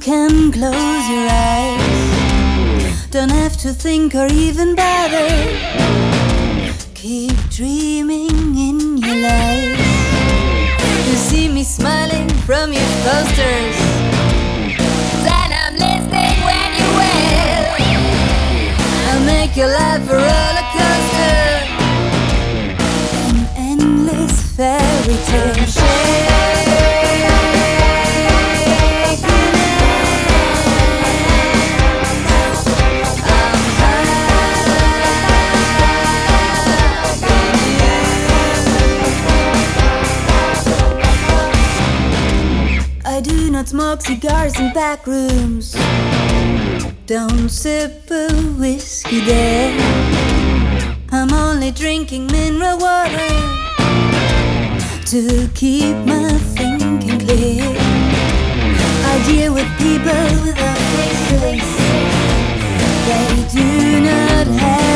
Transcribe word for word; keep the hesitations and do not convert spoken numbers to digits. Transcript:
can close your eyes, don't have to think or even bother. Keep dreaming in your life. You see me smiling from your posters, and I'm listening when you will. I'll make your life a roller coaster, an endless fairy tale. I do not smoke cigars in back rooms, don't sip a whiskey there. I'm only drinking mineral water to keep my thinking clear. I deal with people without faces, they do not have